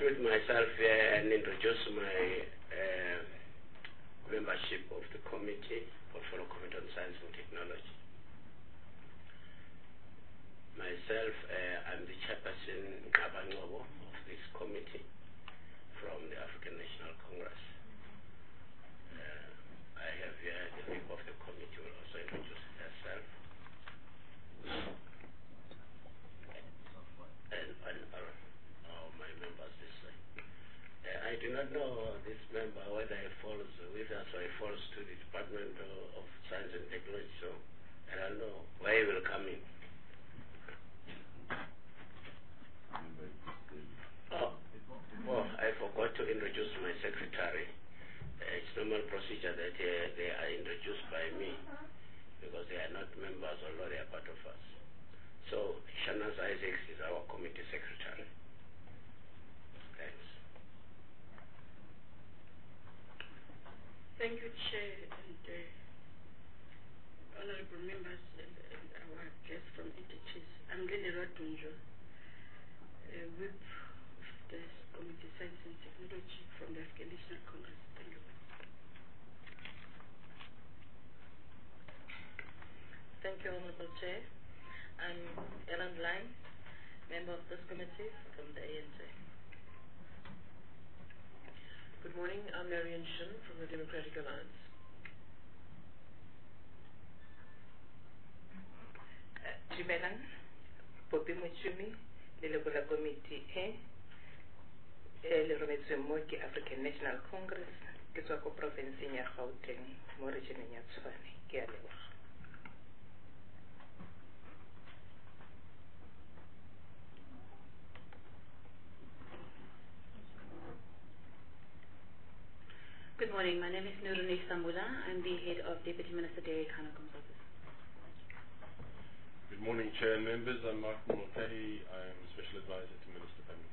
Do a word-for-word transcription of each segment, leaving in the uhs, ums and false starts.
introduce myself here and introduce my uh, membership of the committee, Portfolio Committee on Science and Technology. Myself, uh, I'm the chairperson Ngabangcobo of this committee from the African National Congress. Uh, I have here the leader of the committee will also introduce herself. And, and uh, oh, my members this way. Uh, I do not know this member whether he falls with us or he falls to the Department of, of Science and Technology, so I don't know where he will come in. Oh, well, I forgot to introduce my secretary. Uh, it's normal procedure that uh, they are introduced by me because they are not members, although they are part of us. So, Shanaz Isaacs is our committee secretary. Thanks. Thank you, Chair, and uh, honorable members and, and our guests from entities. I'm Lily Radunjo, uh, whip of the Committee Science and Technology from the African National Congress. Thank you. Thank you, Honorable Chair. I'm Ellen Lang, member of this committee from the A N C. Good morning, I'm Marion Shin from the Democratic Alliance. Dumelang, Popi Mochumi, le Lebola Committee E, le rometsweng mo ke African National Congress, ke tswa ko provinceng ya Gauteng, mo regioneng ya Tshwane, ke a leboga. Good morning. My name is Nuruni Sambula. I'm the head of Deputy Minister Derek Hanekom's office. Good morning, Chair and members. I'm Martin Mulcahy. I'm Special Advisor to Minister Pami.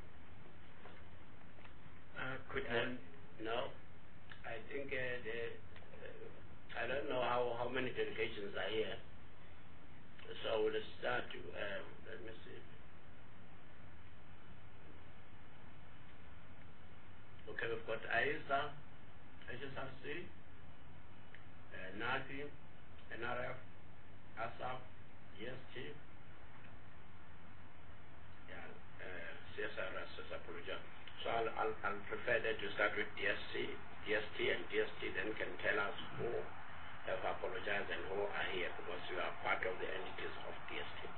Uh, good morning. Uh, no, I think uh, the, uh, I don't know how, how many delegations are here. So we'll start to, um, let me see. Okay, we've got Aisa, H S R C, uh, NAFI, N R F, ASAP, D S T, yeah, uh, C S R S, Sapuluja. So I'll, I'll, I'll prefer that you start with D S T, D S T, and D S T then can tell us who have apologized and who are here because you are part of the entities of D S T.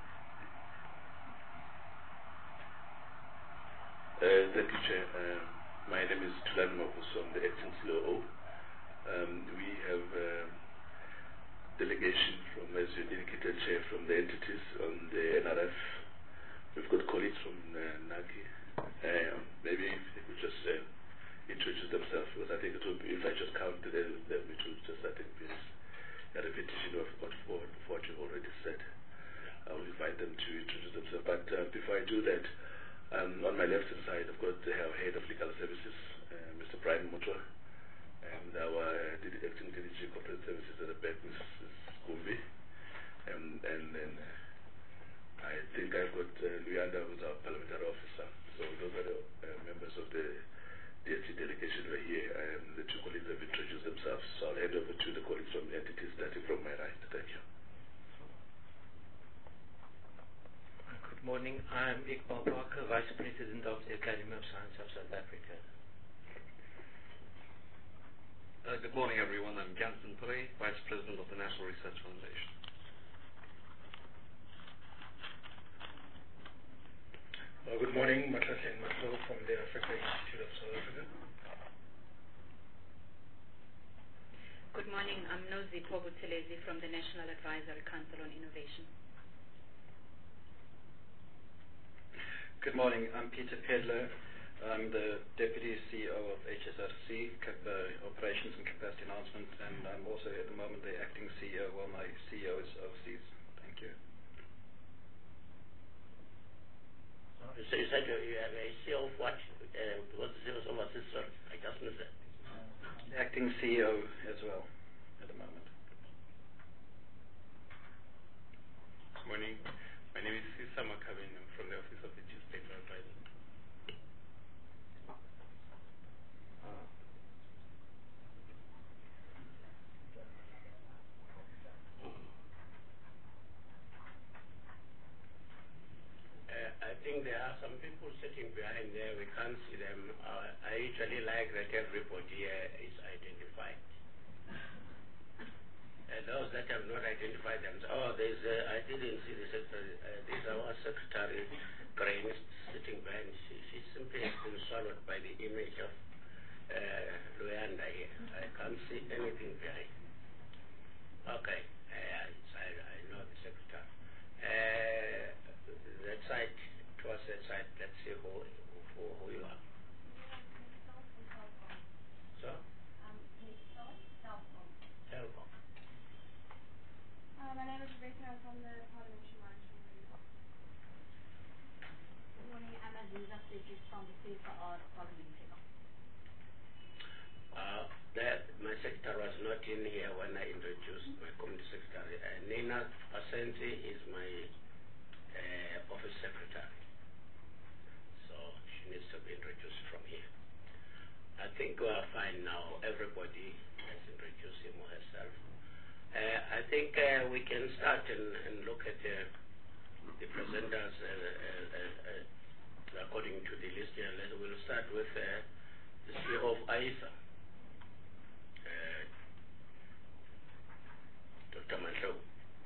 Uh, thank you, Chair. Um, My name is Tulani Mabuso. I'm the acting C O O. Um, we have a delegation from, as you indicated, Chair, from the entities on the N R F. We've got colleagues from uh, NAGI. Um, maybe if they could just uh, introduce themselves, because I think it will be, if I just count them, it will just, I think, be a repetition of what, of what you've already said. I will invite them to introduce themselves. But uh, before I do that, Um, on my left-hand side, I've got the head of legal services, uh, Mister Brian Mutwa, and our uh, acting D D G corporate services at the back, Missus Gumbi, um, and then uh, I think I've got uh, Luyanda, who's our parliamentary officer. So those are the uh, members of the D S T delegation who are here. Um, the two colleagues have introduced themselves, so I'll hand over to the colleagues from the entities starting from my right. Thank you. Good morning. I'm Iqbal Parker, Vice President of the Academy of Science of South Africa. Uh, good morning, everyone. I'm Jansen Pillay, Vice President of the National Research Foundation. Uh, good morning, Matlasen Maslo from the Africa Institute of South Africa. Good morning. I'm Nozi Pobutelezi from the National Advisory Council on Innovation. Good morning. I'm Peter Pedler. I'm the Deputy C E O of H S R C, uh, Operations and Capacity Enhancement, and I'm also at the moment the acting C E O while my C E O is overseas. Thank you. So you said you have a C E O of what? Uh, what's the C E O of overseas? Sorry, I just missed that. The acting C E O as well at the moment. Good morning. My name is Sisa Makabin. I'm from the Office of the Chief Technical Advisor. are some people sitting behind there. We can't see them. Uh, I usually like that everybody here is identified. And those that have not identified themselves, oh, there's, uh, I didn't see the secretary. Uh, this is our secretary, Grain, sitting behind. She, she simply has been swallowed by the image of uh, Luanda here. I can't see anything behind. Okay, uh, I, I know the secretary. Uh, that side, towards that side, let's see who, who, who you are. So? Um, Telkom. Telkom. Uh, my name is Rebecca. I'm from the Parliamentary Monitoring Group. Good morning. I'm Aziza Frederick from the C F R Parliamentary. Uh, that my secretary was not in here when I introduced my committee secretary. Uh, Nina Pasenzi is my uh, office secretary. So she needs to be introduced from here. I think we are fine now. Everybody has introduced him or herself. Uh, I think uh, we can start and, and look at uh, the presenters uh, uh, uh, uh, according to the list here. We'll start with uh, the C E O of I S A. Uh, Doctor Manhlowu.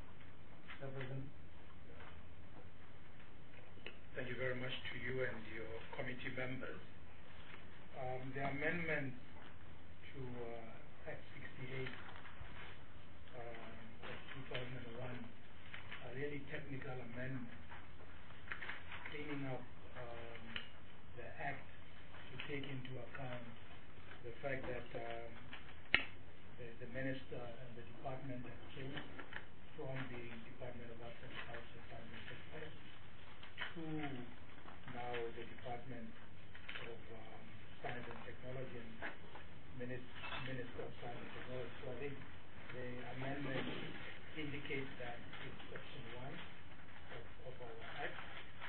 Thank you very much to you and your committee members. Um, the amendment to uh, Act sixty-eight um, of two thousand one are really technical amendments, cleaning up um, the Act to take into account the fact that um, the, the minister and the department have changed from the Department of Agriculture, Science and Technology to now the Department of um, Science and Technology and Minister, Minister of Science and Technology. So I think the amendment indicates that it's section one of, of our Act.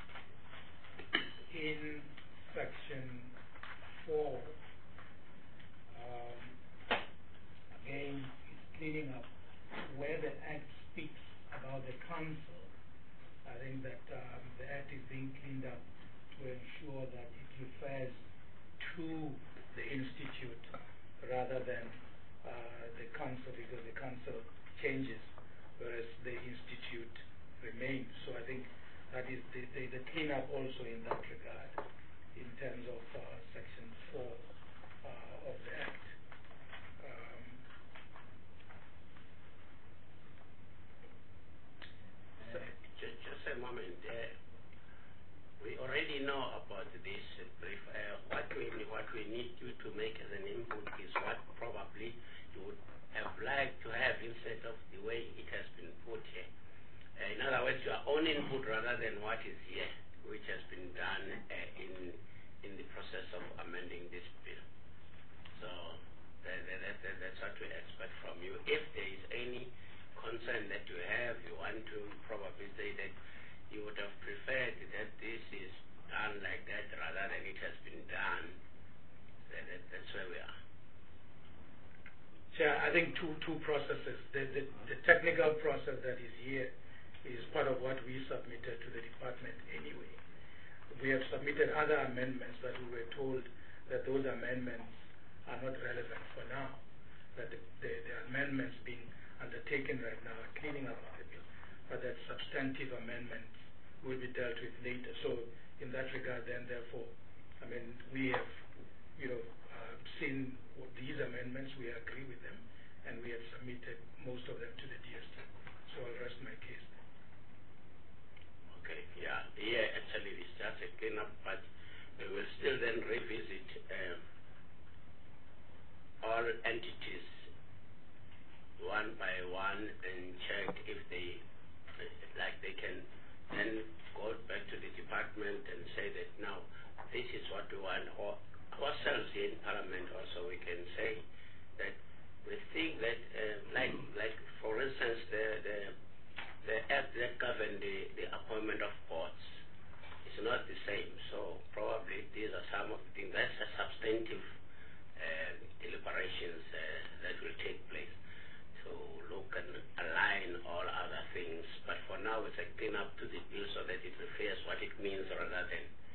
In section four, um, again, it's cleaning up where the Act speaks about the Council. I think that um, the Act is being cleaned up to ensure that it refers to the Institute rather than uh, the Council, because the Council changes, whereas the Institute remains. So I think that is the, the, the cleanup also in that regard in terms of uh, section four uh, of the Act. Um, uh, just, just a moment. Uh, we already know about this brief. Uh, what we what we need you to make as an input is what probably you would have liked to have instead of the way it has been put here. Uh, in other words, your own input rather than what is here, which has been done uh, in in the process of amending this bill. So that, that, that, that's what we expect from you. If there is any concern that you have, you want to probably say that you would have preferred that this is done like that rather than it has been done. That, that, that's where we are. Chair, I think two two processes. The, the, the technical process that is here is part of what we submitted to the department anyway. We have submitted other amendments, but we were told that those amendments are not relevant for now, that the, the, the amendments being undertaken right now are cleaning up the bill, but that substantive amendments will be dealt with later. So in that regard, then, therefore, I mean, we have, you know, uh, seen these amendments, we agree with them, and we have submitted most of them to the D S T. So I'll rest my case. Okay, yeah, yeah, actually it's just a cleanup, but we will still then revisit um, all entities one by one and check if they, like they can then go back to the department and say that now this is what we want, or ourselves here in Parliament also we can say that we think that, uh, like, like for instance, the, the the act that govern the, the appointment of boards is not the same. So probably these are some of the things. That's a substantive uh, deliberations uh, that will take place to look and align all other things. But for now, it's a clean up to the bill so that it refers what it means rather than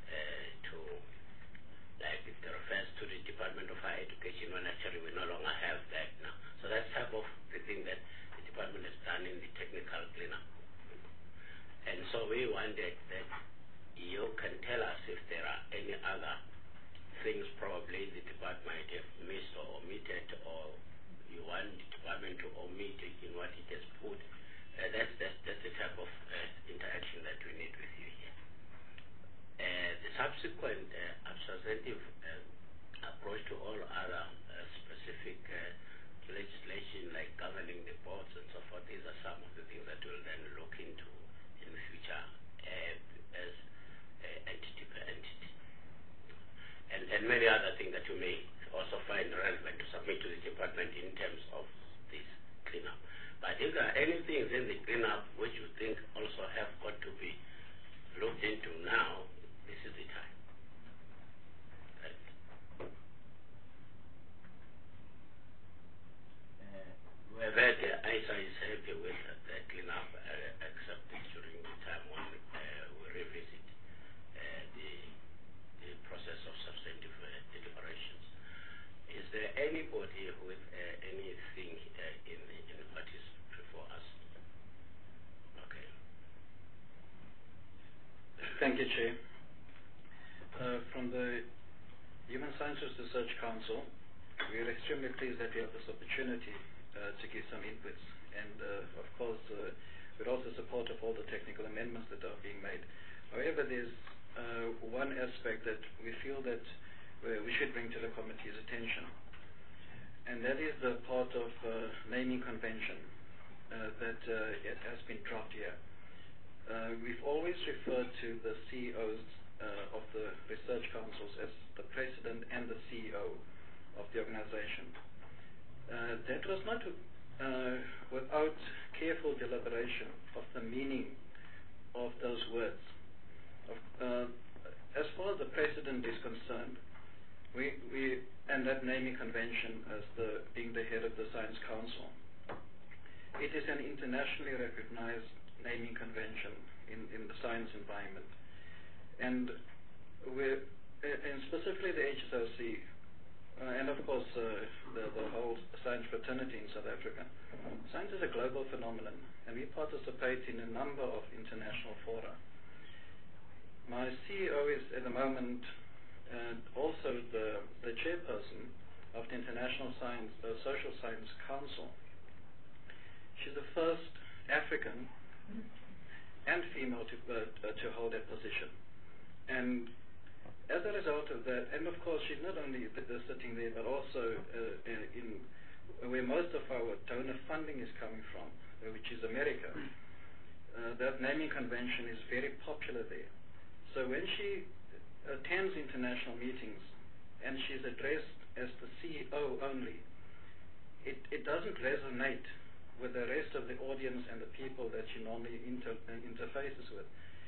uh, to, like it refers to the Department of Higher Education, when actually we no longer have that now. So that's type of the thing that the department has done in the technical cleanup. And so we wanted that you can tell us if there are any other things probably the department might have missed or omitted, or you want the department to omit in what it has put. Uh, that's, that's, that's the type of uh, interaction that we need with you here. Uh, the subsequent uh, substantive uh, approach to all other uh, specific uh, legislation like governing the boards and so forth, these are some of the things that we'll then look into in the future uh, as uh, entity per entity. And, and many other things that you may also find relevant to submit to the department in terms of this cleanup. But if there are any things in the cleanup which you think also have got to be looked into now, this is the time. Right. Uh, we have had uh, I S A is happy with uh, the cleanup, uh, except during the time when uh, we revisit uh, the, the process of substantive uh, deliberations. Is there anybody with uh, anything uh, in, in what is before us? Okay. Thank you, Chair. Uh, from the Human Sciences Research Council, we are extremely pleased that we have this opportunity uh, to give some inputs. And uh, of course, uh, we're also supportive of all the technical amendments that are being made. However, there's uh, one aspect that we feel that we should bring to the committee's attention, and that is the part of uh, naming convention uh, that uh, it has been dropped here. Uh, we've always referred to the C E Os uh, of the research councils as the president and the C E O of the organization. Uh, that was not uh, without careful deliberation of the meaning of those words. Of, uh, as far as the president is concerned, We, we, and that naming convention as the, being the head of the Science Council, it is an internationally recognized naming convention in, in the science environment. And we're, and specifically the H S R C, uh, and of course uh, the, the whole science fraternity in South Africa, science is a global phenomenon, and we participate in a number of international fora. My C E O is at the moment and also the, the chairperson of the International Science, uh, Social Science Council. She's the first African and female to, uh, to hold that position. And as a result of that, and of course she's not only sitting there, but also uh, in where most of our donor funding is coming from, uh, which is America. Uh, that naming convention is very popular there. So when she attends international meetings and she's addressed as the C E O only, it, it doesn't resonate with the rest of the audience and the people that she normally inter, uh, interfaces with.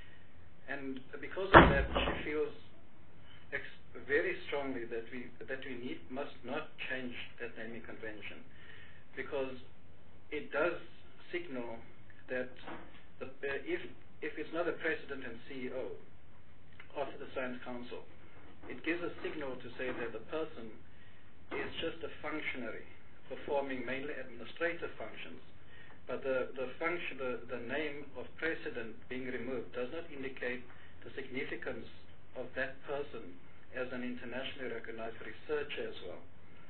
And because of that, she feels ex- very strongly that we that we need must not change that naming convention, because it does signal that the, uh, if if it's not a president and C E O of the Science Council, it gives a signal to say that the person is just a functionary performing mainly administrative functions, but the the function the, the name of president being removed does not indicate the significance of that person as an internationally recognized researcher as well.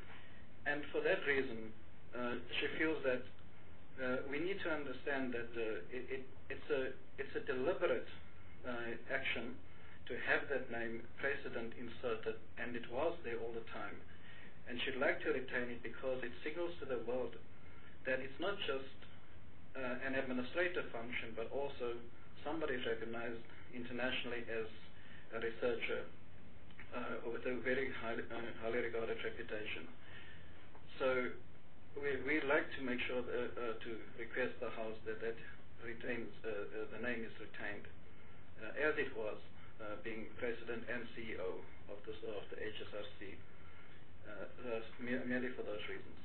And for that reason, uh, she feels that uh, we need to understand that uh, it, it, it's a it's a deliberate uh, action to have that name president inserted, and it was there all the time. And she'd like to retain it because it signals to the world that it's not just uh, an administrative function, but also somebody is recognized internationally as a researcher uh, with a very highly, uh, highly regarded reputation. So we we like to make sure that, uh, to request the House that that retains uh, uh, the name is retained uh, as it was. Uh, being president and C E O of the, of the H S R C, uh, mere, merely for those reasons.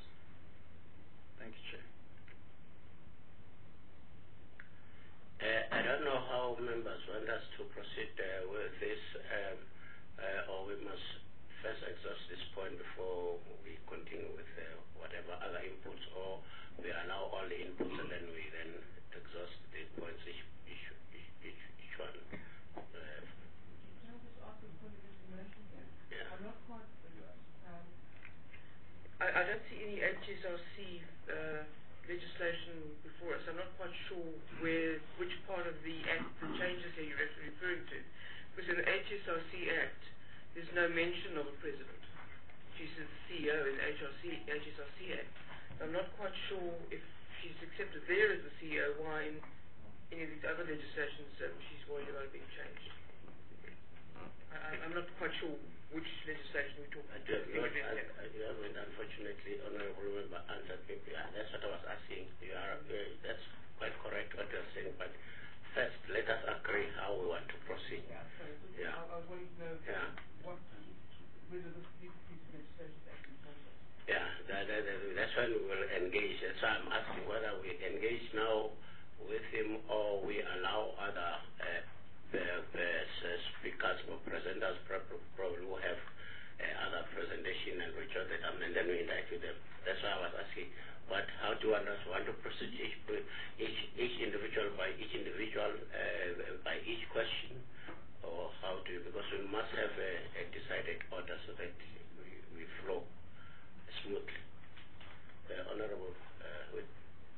Thank you, Chair. Uh, I don't know how our members want us to proceed uh, with this, um, uh, or we must first exhaust this point before we continue with uh, whatever other inputs, or we allow all the inputs and then we then exhaust the points each, each, each, each, each one. Uh, Can I just ask a point of information here? Yeah. I'm not quite. Um, I, I don't see any H S R C uh, legislation before us. I'm not quite sure where, which part of the Act, the changes here you're actually referring to. Because in the H S R C Act, there's no mention of a president. She's the C E O in the H S R C Act. I'm not quite sure if she's accepted there as the C E O, why in any of these other legislations um, she's worried about being changed. I, I'm not quite sure which legislation we're talking I about. do not, I, I haven't, unfortunately, Honorable Member answered me. Yeah, that's what I was asking. You are, uh, that's quite correct what you're saying, but first, let us agree how we want to proceed. Yeah, sorry, yeah. I, I was wanting to know yeah. what, whether this piece of legislation is actually processed. Yeah, that, that, that, that's when we will engage. That's why I'm asking whether we engage now with him or we allow other uh, uh, uh, speakers or presenters probably who have uh, other presentation and we jot them and then we interact with them. That's why I was asking. But how do you want us want to proceed each, each, each individual by each individual, uh, by each question, or how do you, because we must have a, a decided order so that we, we flow smoothly. Uh, Honorable, uh, with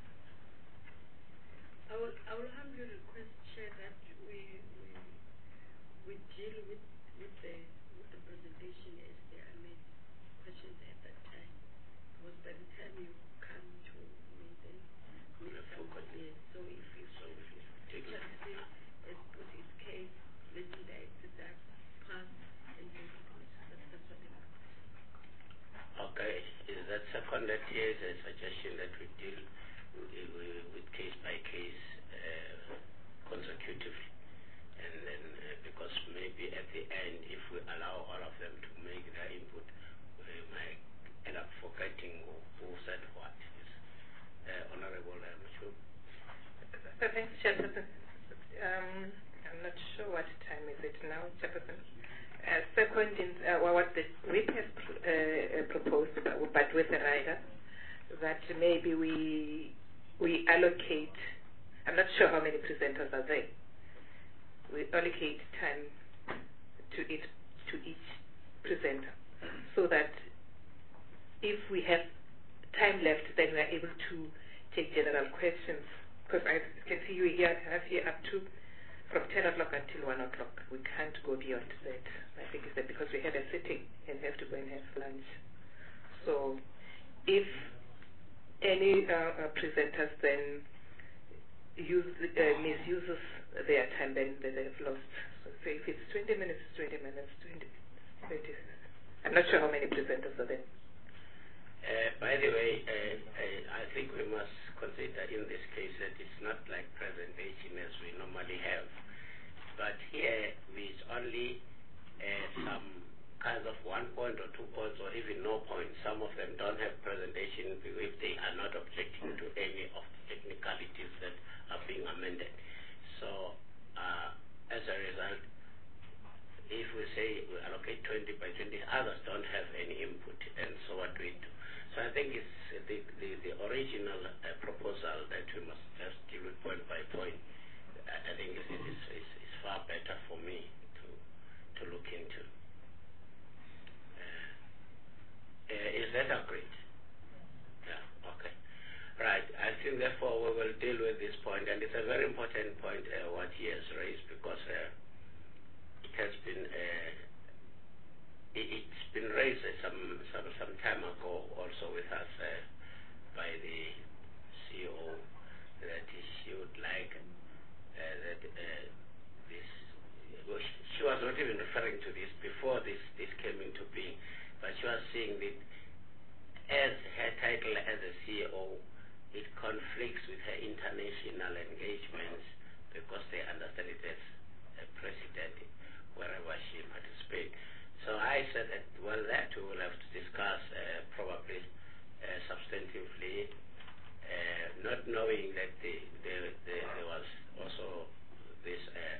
I will, I will humbly request, Chair, that we, we, we deal with, with, the, with the presentation as there are made questions at that time. Because by the time you come to me, then we have yes. So if you so if you take it as put his case, let me direct that pass and then that's, that's what I'm requesting. okay, is that second that here is a suggestion that we deal with, with case by case uh, consecutively, and then uh, because maybe at the end, if we allow all of them to make their input, we might end up forgetting who, who said what. Uh, Honorable uh, Machu. Thanks, Chairperson. Um, I'm not sure what time is it now, Chairperson. Uh, second, in, uh, well, what the whip has pr uh, proposed, but, but with the rider, that maybe we we allocate. I'm not sure how many presenters are there. We allocate time to each to each presenter, so that if we have time left, then we are able to take general questions. Because I can see you here, have here up to from ten o'clock until one o'clock. We can't go beyond that. I think it's that because we have a sitting and have to go and have lunch. So if any uh, uh, presenters then use, uh, misuses their time, then they have lost. So, so if it's twenty minutes, twenty minutes, twenty, thirty. I'm not sure how many presenters are there. Uh, by the way, uh, uh, I think we must consider in this case that it's not like presentation as we normally have, but here it's only uh, some kinds of one point or two points or even no points. Some of them don't have presentation if they are not objecting to any of the technicalities that are being amended. So uh, as a result, if we say we allocate twenty by twenty, others don't have any input, and so what do we do? So I think it's the, the, the original uh, proposal that we must just deal with point by point. I, I think is, is, is, is far better for me to to look into. Uh, uh, is that agreed? Yeah, okay. Right, I think therefore we will deal with this point, and it's a very important point uh, what he has raised, because uh, it has been uh, it's been raised uh, some, some some time ago also with us uh, by the C E O that she would like uh, that uh, this, well, she was not even referring to this before this, this came into being, but she was saying that as her title as a C E O, it conflicts with her international engagements because they understand it as a president wherever she participates. So I said that, well, that we will have to discuss uh, probably uh, substantively, uh, not knowing that the, the, the, there was also this uh,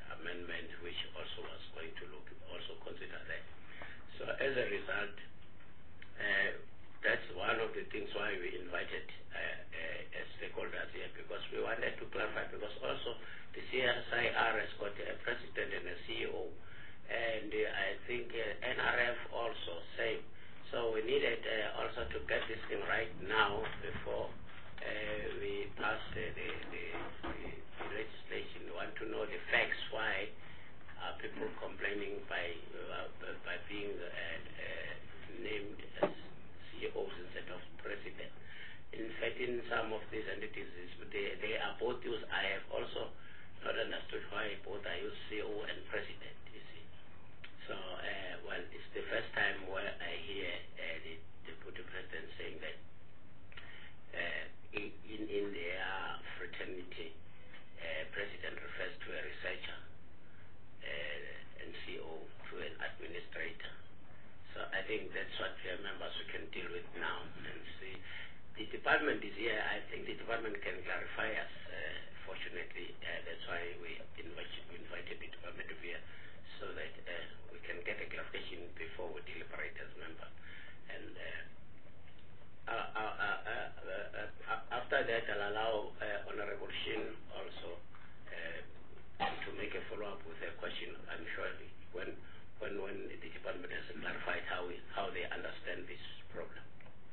reasons why we invited uh, uh, stakeholders here, because we wanted to clarify, because also the C S I R has got a president and a C E O, and uh, I think uh, N R F also same. So we needed uh, also to get this thing right now before uh, we pass uh, the, the, the, the legislation. We want to know the facts why are people complaining by uh, by being uh, uh, named as C E Os instead of president. In fact, in some of these entities, they, they are both used. I have also not understood why both are used C E O and president, you see. So, uh, well, it's the first time where I hear uh, the deputy president saying that uh, in, in their fraternity, uh, president refers to a researcher uh, and C E O to an administrator. So I think that's what uh, members we can deal with now and see. The department is here. I think the department can clarify us. Uh, fortunately, uh, that's why we invite, invited the department to be here, so that uh, we can get a clarification before we deliberate as member. And uh, uh, uh, uh, uh, uh, after that, I'll allow uh, Honorable Shin also uh, to make a follow-up with a question. I'm sure when when when the department has clarified how we, how they understand this problem.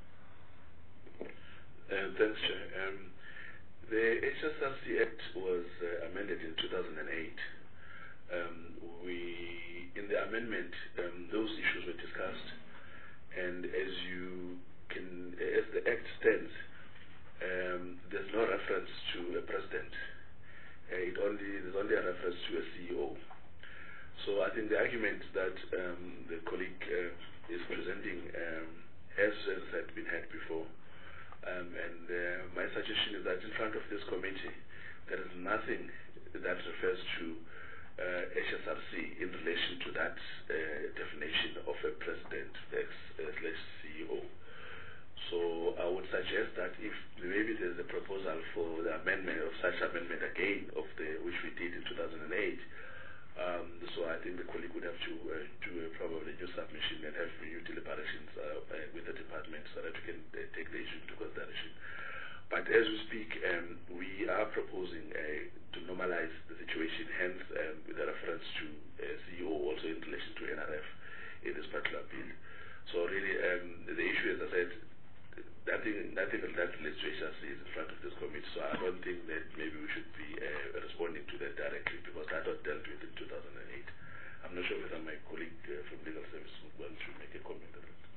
Uh, thanks, Chair. Um, the H S R C Act was uh, amended in two thousand eight. Um, we, in the amendment, um, those issues were discussed, and as you can, as the Act stands, um, there's no reference to a president. Uh, it only there's only a reference to a C E O. So I think the argument that um, the colleague uh, is presenting um, has, as I said, been had before. Um, and uh, my suggestion is that in front of this committee, there is nothing that refers to uh, H S R C in relation to that uh, definition of a president slash C E O. So I would suggest that if maybe there's a proposal for the amendment of such amendment again, of the which we did in two thousand eight, um, so I think the colleague would have to uh, do a probably new submission and have new deliberations uh, uh, with the department so that we can uh, take the issue into consideration. But as we speak, um, we are proposing uh, to normalize the situation, hence um, with a reference to uh, C E O also in relation to N R F in this particular bill. So really, um, the issue, as I said, nothing, nothing that relates to H R C is in front of this committee, so I don't think that maybe we should be uh, responding to that directly, because that was dealt with in two thousand eight. I'm not sure whether my colleague uh, from Legal Service would want to make a comment on that.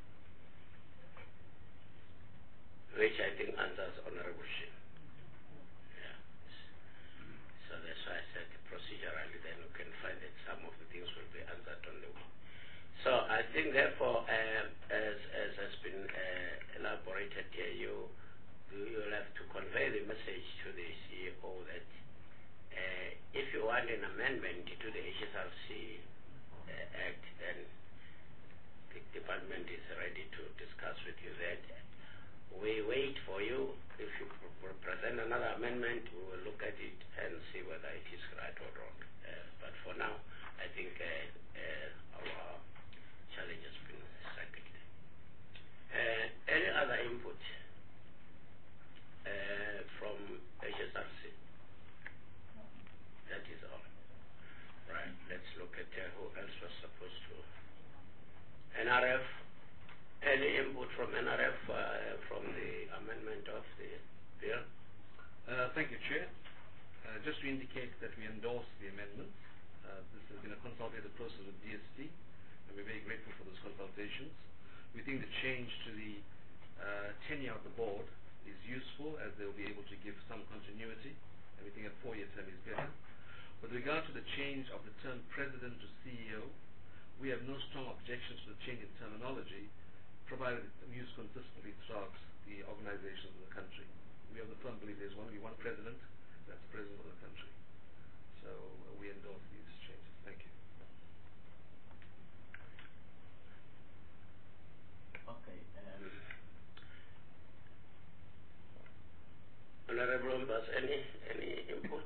Which I think answers Honorable Shin. Yeah. So that's why I said procedurally, then we can find that some of the things will be answered on the way. So I think therefore, uh, as, as has been uh, elaborated here, you you will have to convey the message to the C E O that uh, if you want an amendment to the H S R C uh, Act, then the department is ready to discuss with you that. We wait for you. If you present another amendment, we will look at it and see whether it is right or wrong. Uh, but for now, I think uh, uh, our challenge has been settled. Uh, any other input uh, from H S R C? That is all. Right. Let's look at uh, who else was supposed to. N R F. Any input from N R F uh, from the amendment of the bill? Uh, thank you, Chair. Uh, just to indicate that we endorse the amendment. Uh, this has been a consultative process with D S T, and we're very grateful for those consultations. We think the change to the uh, tenure of the board is useful, as they'll be able to give some continuity, and we think a four-year term is better. With regard to the change of the term president to C E O, we have no strong objections to the change in terminology, provided it's used consistently throughout the organizations of the country. We have the firm belief there's only one president, that's the president of the country. So uh, we endorse these changes. Thank you. Okay. Um, Honorable members, any any input?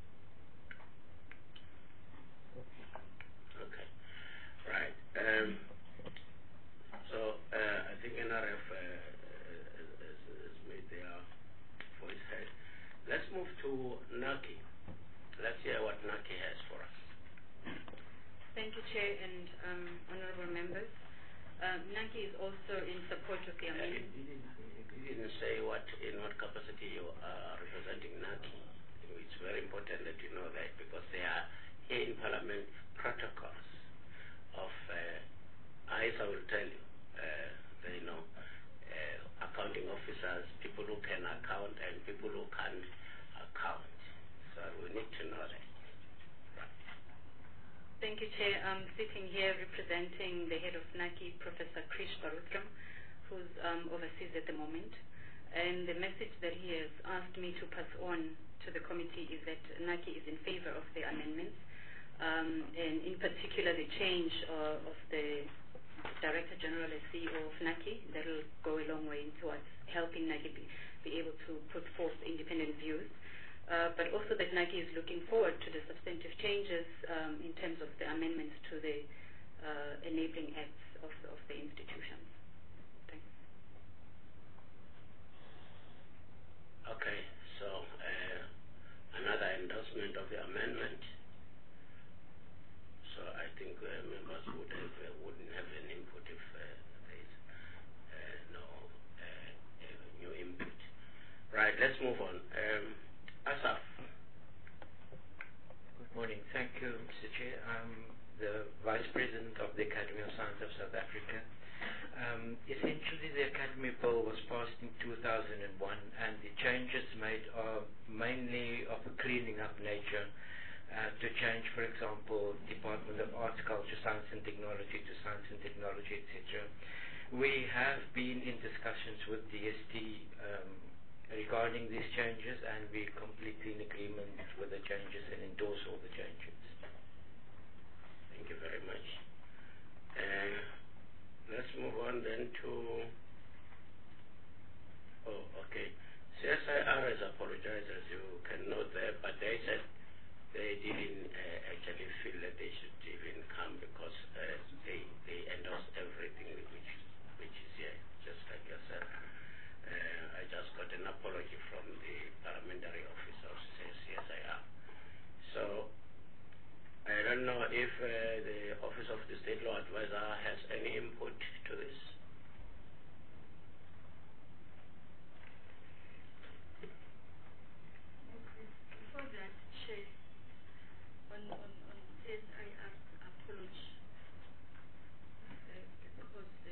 Okay. Right. Um, So uh, I think N R F uh, has to Naki. Let's hear what Naki has for us. Thank you, Chair and um, honorable members. Um, Naki is also in support of the amendment. Uh, you, didn't, you didn't say what in what capacity you are representing Naki. It's very important that you know that, because there are here in Parliament protocols of, uh, I will tell you, uh, they know, uh, accounting officers, people who can account and people who can't account. So we need to know that. Thank you, Chair. I'm sitting here representing the head of Naki, Professor Krish Barutram, who's um, overseas at the moment. And the message that he has asked me to pass on to the committee is that Naki is in favor of the amendments, um, and in particular the change uh, of the Director General as C E O of Naki. That will go a long way towards helping Naki be, be able to put forth independent views. Uh, but also that Naki is looking forward to the substantive changes um, in terms of the amendments to the uh, enabling acts of, of the institutions. Thanks. Okay, so uh, another endorsement of the amendment. So I think uh, members would have, uh, wouldn't have an input if uh, there is uh, no uh, uh, new input. Right, let's move on. Um, Asaf. Good morning. Thank you, Mister Chair. I'm the Vice President of the Academy of Science of South Africa. Um, essentially, the Academy Bill was passed in two thousand one, and the changes made are mainly of a cleaning up nature uh, to change, for example, Department of Arts, Culture, Science and Technology to Science and Technology, et cetera. We have been in discussions with D S T um, regarding these changes, and we're completely in agreement with the changes and endorse all the changes. Thank you very much. Uh, let's move on then to, oh, okay. C S I R has apologized, as you can note there, but they said they didn't uh, actually feel that they should even come, because uh, they, they endorse everything which, which is here, just like yourself. Uh, I just got an apology from the parliamentary office of C S I R. So I don't know if uh, the Office of the State Law Advisor has any input to this. Before that, Chair, on, on, on C S I R's apology, uh, because uh,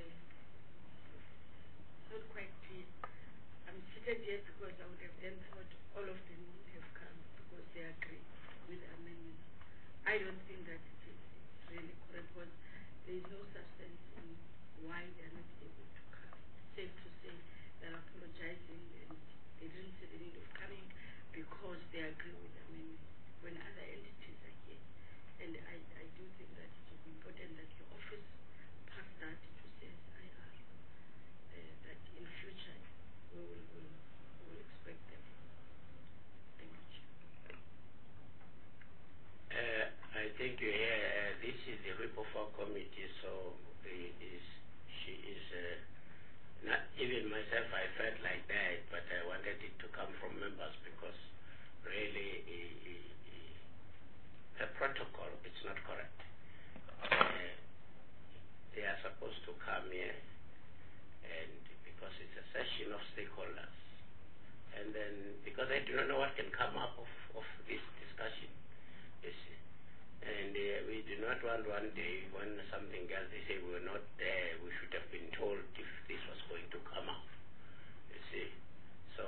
it's not quite clear. I'm seated here because I would have then thought all of them would have come because they agree with the amendment. I don't think that it is it's really correct, because there is no substance in why they are not able to come. Safe to say they're apologizing and they didn't see the need of coming because they agree with the amendment when other entities are here. And I, I do think that it is important that the office pass that to C S I R, uh, that in future we will, will, will expect them. Thank you. Uh, I think uh, uh, this is the whip of our committee, so it is, she is, uh, not even myself, I felt like that, but I wanted it to come from members, because really uh, uh, the protocol, it's not correct. Uh, they are supposed to come here, and because it's a session of stakeholders, and then because I do not know what can come up of, of this discussion, you see. And uh, we do not want one day when something else, they say we were not there, we should have been told if this was going to come up, you see. So,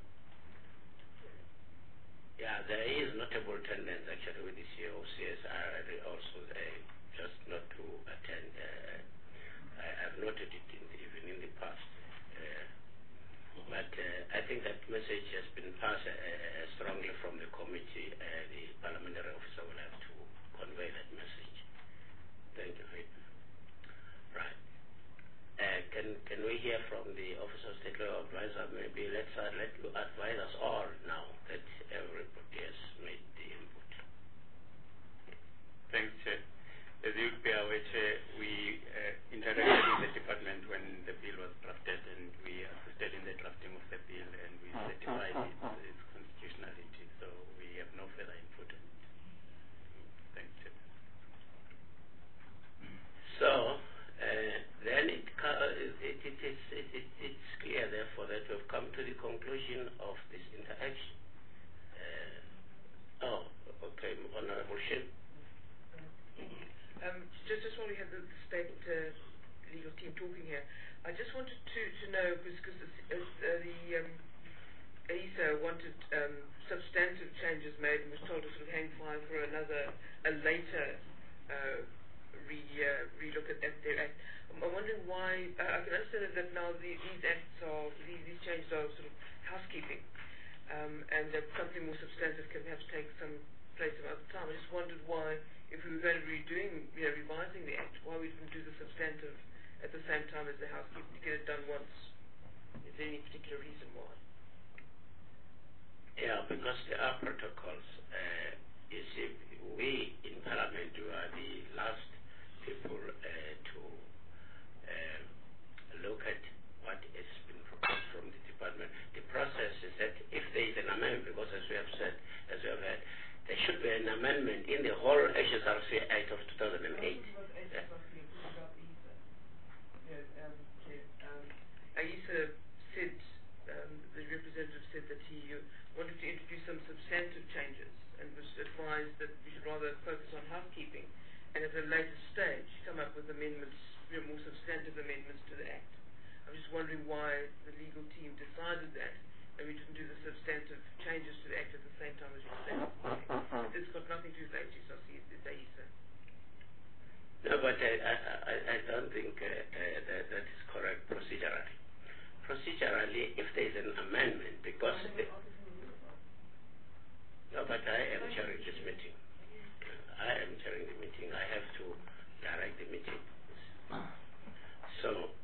yeah, there is notable tendency actually with the C E O, C S R also uh, just not to attend. Uh, I have noted it in the, even in the past. Uh, but uh, I think that message has been passed uh, strongly from the committee. Uh, the parliamentary officer will have to convey that message. Thank you. Right. Uh, can can we hear from the Office of State Law Advisor? Maybe let's uh, let you advise us all now that everybody has made the input. Thanks, Chair. As you would be aware, Chair, we uh, interacted with the department when the bill was drafted, and we assisted in the drafting of the bill, and we certified its, its I just wanted to, to know, because uh, uh, the um, A I S A wanted um, substantive changes made and was told to sort of hang fire for another, a later uh, re, uh, re-look at, at their act. I'm, I'm wondering why, uh, I can understand that now the, these acts are, these, these changes are sort of housekeeping, um, and that something more substantive can perhaps take some place some other time. I just wondered why, if we were going to be redoing, you know, revising the act, why we didn't do the substantive at the same time as the housekeeping to get it done once. Is there any particular reason why? Yeah, because there are protocols. Uh, you see, we in Parliament were the last people uh, to uh, look at what has been proposed from the department. The process is that if there is an amendment, because as we have said, as we have heard, there should be an amendment in the whole H S R C Act of two thousand eight. Yeah. A I S A said, um, the representative said that he uh, wanted to introduce some substantive changes and was advised that we should rather focus on housekeeping and at a later stage come up with amendments, you know, more substantive amendments to the Act. I'm just wondering why the legal team decided that and we didn't do the substantive changes to the Act at the same time as you said. It's got nothing to do with H S R C, it's A I S A. No, but I, I, I don't think uh, uh, that, that is correct procedurally. Procedurally, if there is an amendment, because the, no, but I am chairing this meeting. I am chairing the meeting. I have to direct the meeting. So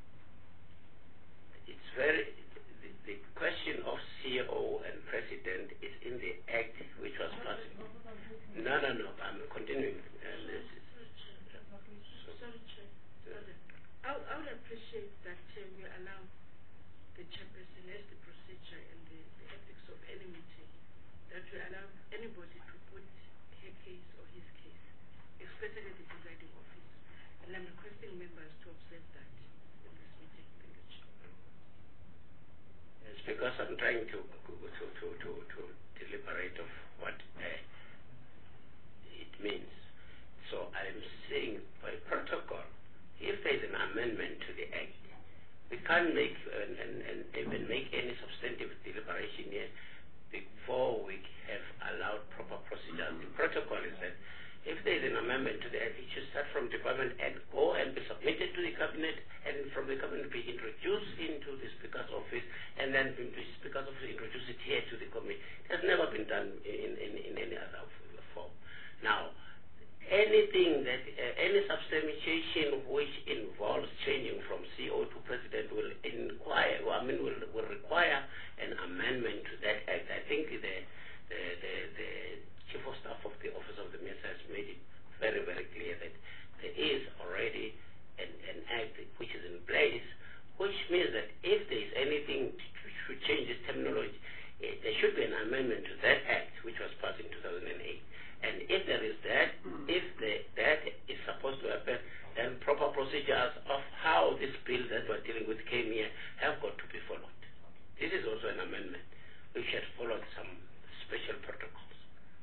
it's very the, the question of C E O and president is in the act which was passed. No, no, no. I'm continuing. And this is, Sorry, Chair. I, I would appreciate that uh, we allow the chairperson as the procedure and the, the ethics of any meeting, that we allow anybody to put her case or his case, especially the presiding officer. And I'm requesting members to observe that in this meeting. Thank you, Chair. it's because I'm trying to to to to, to deliberate of what uh, it means. So I'm saying by protocol, if there is an amendment to the Act, we can't make and, and, and even make any substantive deliberation yet before we have allowed proper procedures. The protocol is that if there is an amendment to the Act, it should start from Department and go and be submitted to the Cabinet, and from the Cabinet be introduced into the Speaker's office, and then the Speaker's office introduce it here to the Committee. It has never been done in, in, in any other form. Now, anything that, uh, any substantiation which involves changing from C O to President will inquire, I mean, will, will require an amendment to that Act. I think the, the, the, the Chief of Staff of the Office of the Minister has made it very, very clear that there is already an, an Act which is in place, which means that if there is anything to, to change this terminology, uh, there should be an amendment to that Act which was passed in two thousand eight. And if there is that, if the, that is supposed to happen, then proper procedures of how this bill that we're dealing with came here have got to be followed. This is also an amendment which has followed some special protocols.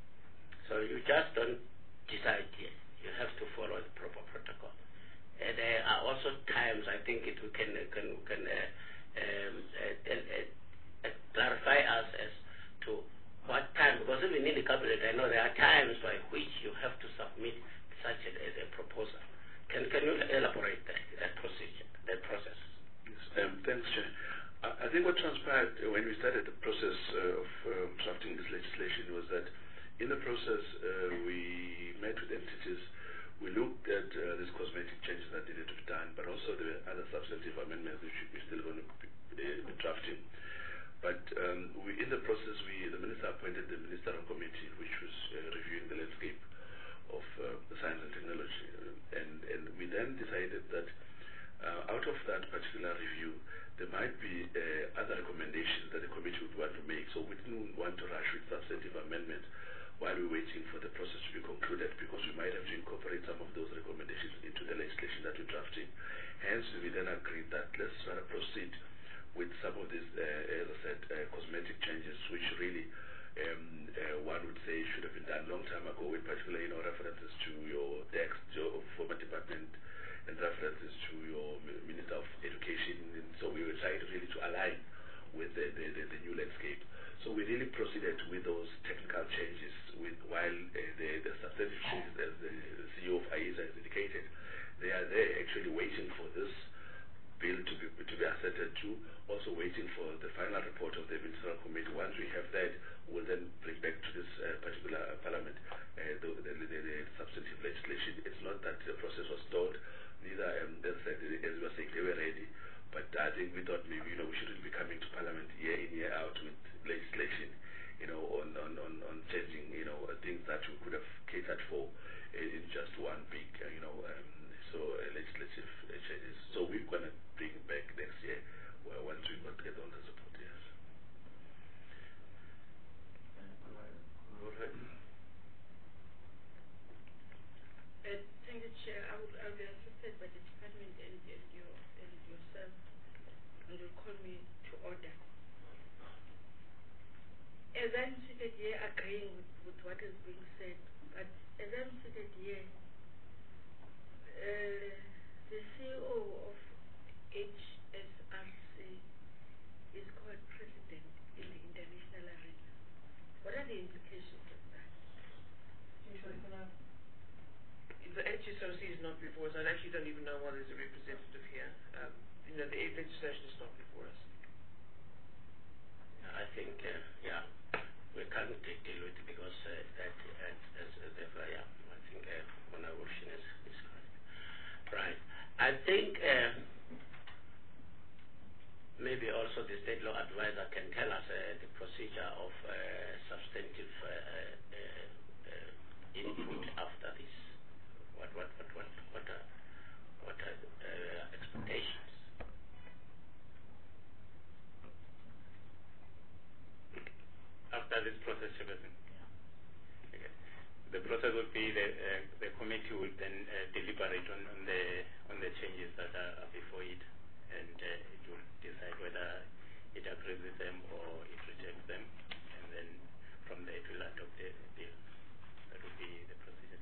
So you just don't decide here. You have to follow the proper protocol. And there are also times I think it we can can can uh, um, uh, uh, uh, clarify us as to what time, because even in the Cabinet, I know there are times by which you have to submit such a, a, a proposal. Can can you elaborate that, that procedure, that process? Yes, um, thanks, Chair. I, I think what transpired when we started the process uh, of uh, drafting this legislation was that in the process uh, we met with entities, we looked at uh, these cosmetic changes that needed to be done, but also the other substantive amendments which we're still going to be uh, drafting. But um, we, in the process, we, the Minister appointed the Ministerial Committee, which was uh, reviewing the landscape of uh, the science and technology. And, and we then decided that uh, out of that particular review, there might be uh, other recommendations that the committee would want to make. So we didn't want to rush with substantive amendments while we're waiting for the process to be concluded, because we might have to incorporate some of those recommendations into the legislation that we're drafting. Hence, we then agreed that let's rather proceed with some of these, uh, as I said, uh, cosmetic changes, which really um, uh, one would say should have been done a long time ago, in particular, you know, references to your text, your former department, and references to your Minister of Education, uh, with those technical changes, with while uh, the, the substantive changes, as the C E O of A I S A has indicated, they are there actually waiting for this bill to be to be assented to, also waiting for the final report of the ministerial committee. Once we have that, we'll then bring back to this uh, particular uh, parliament uh, the, the, the, the substantive legislation. It's not that the process was stalled, neither um, as, as we were saying, they were ready, but I think we thought maybe, you know, we shouldn't be coming to parliament year in, year out with legislation, you know, on, on, on, on changing, you know, uh, things that we could have catered for in, in just one big, uh, you know, um, so uh, legislative uh, changes. So we're going to bring it back next year well, once we got get all the support, yes. Uh, thank you, Chair. I will, I will be assisted by the department and, and, your, and yourself, and you'll call me to order. As I'm seated here agreeing with, with what is being said, but as I'm seated here, uh, the C E O of H S R C is called president in the international arena. What are the implications of that? The H S R C is not before us. I actually don't even know why there's a representative here. Um, you know, the legislation is not before us. I think, uh, yeah, we can't deal with it because uh, that, uh, as, as if, uh, yeah, I think uh, on our version is, is correct. Right. I think uh, maybe also the state law advisor can tell us uh, the procedure of uh, substantive uh, uh, uh, input after this. What, what, what, what, what are, what are uh, expectations? After this process, everything. Okay. The process would be the uh, the committee would then uh, deliberate on, on the on the changes that are, are before it, and uh, it will decide whether it agrees with them or it rejects them, and then from there it will adopt the bill. That would be the procedure.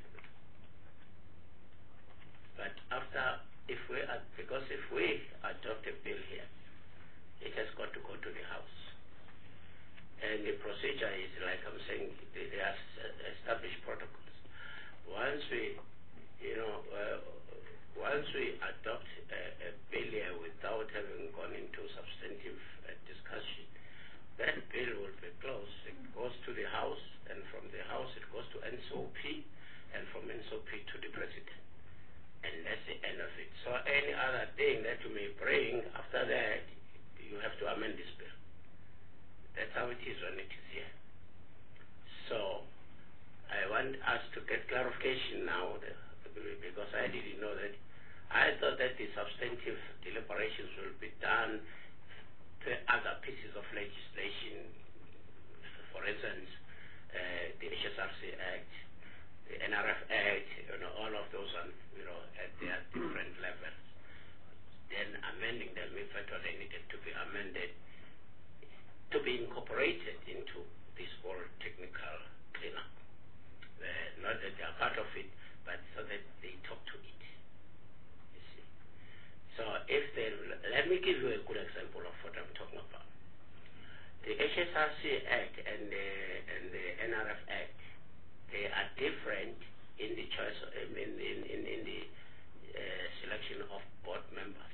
But after, if we are, because if we adopt a bill here, it has got to go to the House. And the procedure is, like I'm saying, there are established protocols. Once we, you know, uh, once we adopt a, a bill here without having gone into substantive uh, discussion, that bill will be closed. It goes to the House, and from the House it goes to N S O P, and from N S O P to the President. And that's the end of it. So any other thing that you may bring after that, you have to amend this bill. That's how it is when it is here. So I want us to get clarification now, because I didn't know that. I thought that the substantive deliberations will be done to other pieces of legislation, for instance, uh, the H S R C Act, the N R F Act, you know, all of those are, you know, at their different levels. Then amending them if at all they needed to be amended, to be incorporated into this whole technical cleanup. Uh, not that they are part of it, but so that they talk to it. You see. So if they, let me give you a good example of what I'm talking about. The H S R C Act and the, and the N R F Act, they are different in the choice, in, in, in, in the uh, selection of board members.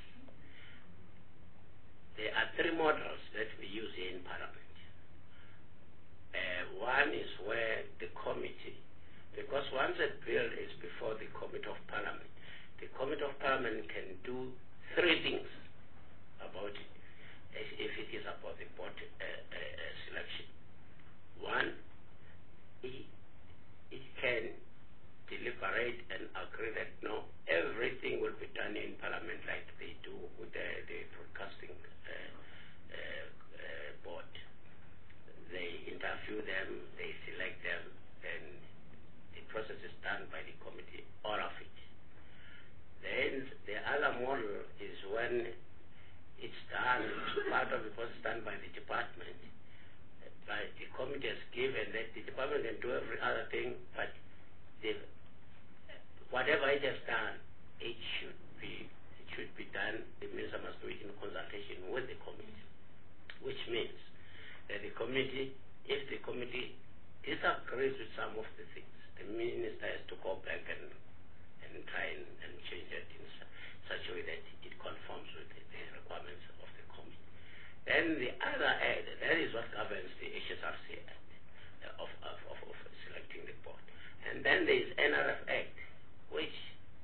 There are three models that we use here in Parliament. Uh, one is where the committee, because once a bill is before the Committee of Parliament, the Committee of Parliament can do three things about it, if it is about the board uh, uh, selection. One, it, it can deliberate and agree that no, everything will be done in Parliament like they do with the, the broadcasting uh, uh, uh, board. They interview them, they select them, and the process is done by the committee, all of it. Then the other model is when it's done, part of it was done by the department, by the committee has given that the department can do every other thing, but the, whatever it has done, it should be it should be done. The minister must do it in consultation with the committee, which means that the committee if the committee disagrees with some of the things, the minister has to go back and and try and, and change it in su such a way that it conforms with the, the requirements of the committee. Then the other act, that is what governs the H S R C Act uh, of, of, of, of selecting the board. And then there is N R F Act, which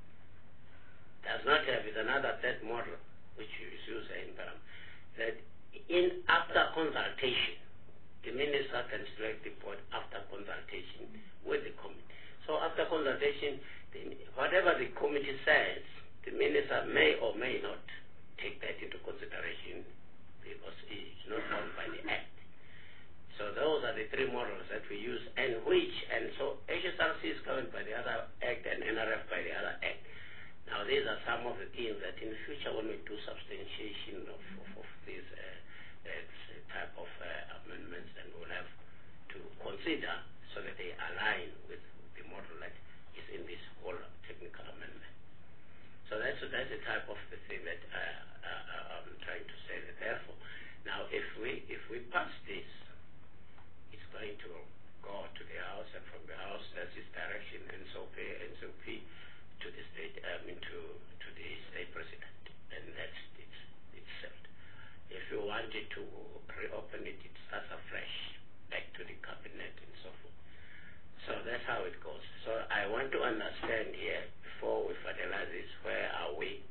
does not have, is another third model, which is used in Param, that in after consultation, the minister can select the board after consultation with the committee. So after consultation, the, whatever the committee says, the minister may or may not take that into consideration because it's not bound by the Act. So those are the three models that we use, and which, and so H S R C is governed by the other Act and N R F by the other Act. Now these are some of the things that in the future when we do substantiation of, of, of these uh, uh, type of uh, amendments, then we'll have to consider so that they align with the model that is in this whole technical amendment. So that's, that's the type of the thing that uh, uh, I'm trying to say. That therefore, now if we, if we pass this, it's going to go to the House, and from the House, that's its direction, and so P, and so P to the state, I mean to, to the state president, and that's it, it's set. If you wanted to reopen it, it starts afresh, back to the cabinet and so forth. So that's how it goes. So I want to understand here, before we finalize this, where are we